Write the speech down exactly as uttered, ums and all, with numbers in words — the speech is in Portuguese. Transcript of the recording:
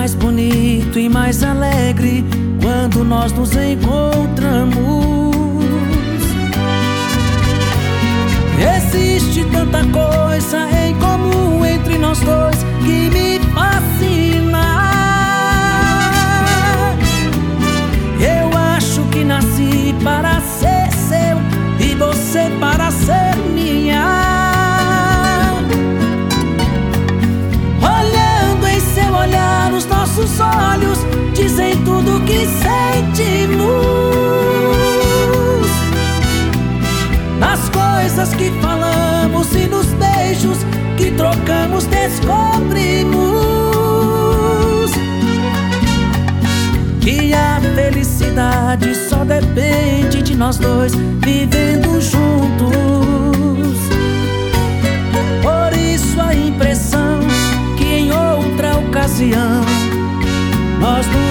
mais bonito e mais alegre quando nós nos encontramos. Existe tanta coisa em comum entre nós dois que me fascina. Eu acho que nasci para ser seu e você para ser minha. Olhando em seu olhar, os nossos olhos dizem tudo que sentimos. Nas coisas que falamos e nos beijos que trocamos, descobrimos que a felicidade só depende de nós dois vivendo juntos. Por isso a impressão que em outra ocasião nós nos